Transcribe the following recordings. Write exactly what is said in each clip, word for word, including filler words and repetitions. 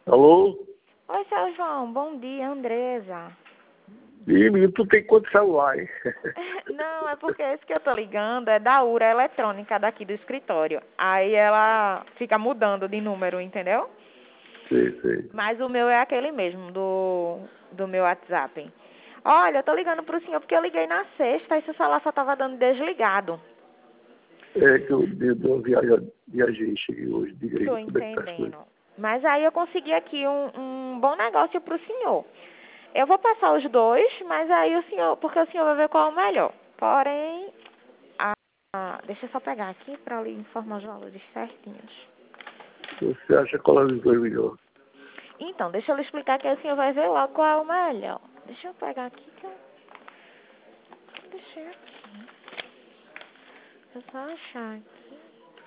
Alô? Oi, seu João. Bom dia, Andresa. Ih, menino, tu tem quanto celular, hein? Não, é porque esse que eu tô ligando é da Ura Eletrônica daqui do escritório. Aí ela fica mudando de número, entendeu? Sei, sei. Mas o meu é aquele mesmo, do, do meu WhatsApp. Olha, eu tô ligando pro senhor porque eu liguei na sexta e seu celular só tava dando desligado. É que eu dei uma viagem, viajei, cheguei hoje, diga Tô aí como é que tá as coisas. entendendo. Mas aí eu consegui aqui um, um bom negócio pro senhor. Eu vou passar os dois, mas aí o senhor, porque o senhor vai ver qual é o melhor. Porém, a, a- deixa eu só pegar aqui para lhe informar os valores certinhos. Você acha qual é dos dois melhor? Então, deixa eu lhe explicar que aí o senhor vai ver logo qual é o melhor. Deixa eu pegar aqui que eu deixei aqui. Deixa eu só achar aqui.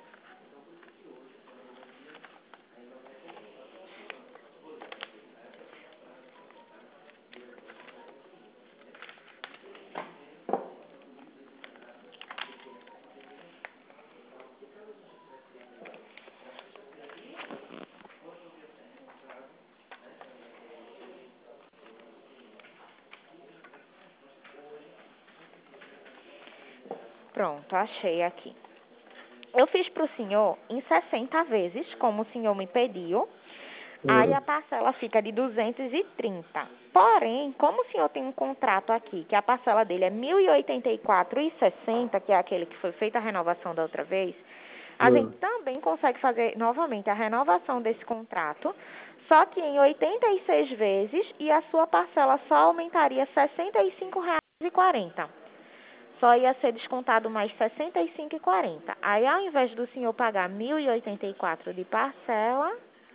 Pronto, achei aqui. Eu fiz para o senhor em sessenta vezes, como o senhor me pediu. Aí a Ah, parcela fica de duzentos e trinta. Porém, como o senhor tem um contrato aqui, que a parcela dele é mil e oitenta e quatro reais e sessenta centavos, que é aquele que foi feita a renovação da outra vez, a gente ah, também consegue fazer novamente a renovação desse contrato, só que em oitenta e seis vezes, e a sua parcela só aumentaria sessenta e cinco reais e quarenta centavos. Só ia ser descontado mais sessenta e cinco reais e quarenta centavos. Aí, ao invés do senhor pagar mil e oitenta e quatro de parcela,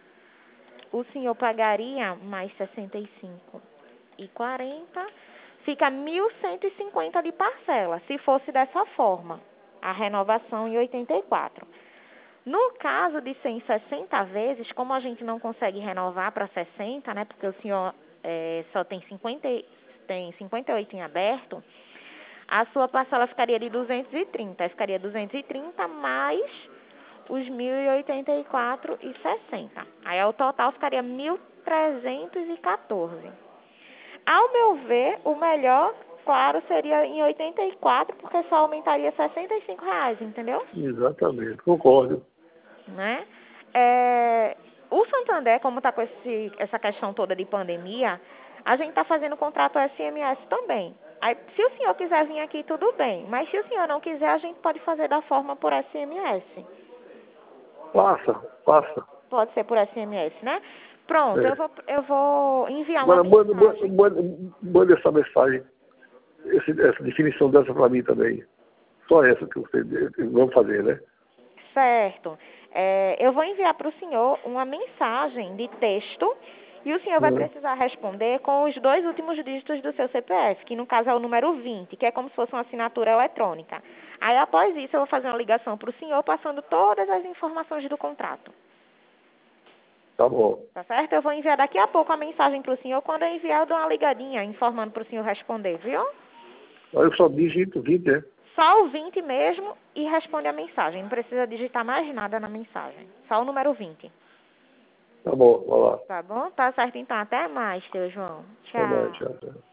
o senhor pagaria mais sessenta e cinco reais e quarenta centavos, fica mil cento e cinquenta de parcela, se fosse dessa forma, a renovação em oitenta e quatro. No caso de ser em sessenta vezes, como a gente não consegue renovar para sessenta, né, porque o senhor é, só tem cinquenta, tem cinquenta e oito em aberto, a sua parcela ficaria de duzentos e trinta, ficaria duzentos e trinta mais os mil e oitenta e quatro e sessenta. Aí o total ficaria mil trezentos e quatorze. Ao meu ver, o melhor, claro, seria em oitenta e quatro, porque só aumentaria sessenta e cinco reais, entendeu? exatamente, concordo. Né? É, o Santander, como está com esse, essa questão toda de pandemia, a gente está fazendo contrato S M S também. Aí, se o senhor quiser vir aqui, tudo bem. Mas se o senhor não quiser, a gente pode fazer da forma por S M S. Passa, passa. Pode ser por S M S, né? Pronto, eu É. vou, eu vou enviar uma Agora manda, manda, mensagem. manda, manda essa mensagem, esse, essa definição dessa para mim também. Só essa que você vamos fazer, né? Certo. É, eu vou enviar para o senhor uma mensagem de texto e o senhor vai Ah, precisar responder com os dois últimos dígitos do seu C P F, que no caso é o número vinte, que é como se fosse uma assinatura eletrônica. Aí, após isso, eu vou fazer uma ligação para o senhor passando todas as informações do contrato. tá bom. Tá certo? Eu vou enviar daqui a pouco a mensagem para o senhor. Quando eu enviar, eu dou uma ligadinha informando para o senhor responder, viu? Aí eu só digito vinte, né? Só o vinte mesmo e responde a mensagem. Não precisa digitar mais nada na mensagem. Só o número vinte. Tá bom, vai lá. Tá bom? Tá certo, então. Até mais, seu João. Até mais, Tchau. tchau, tchau.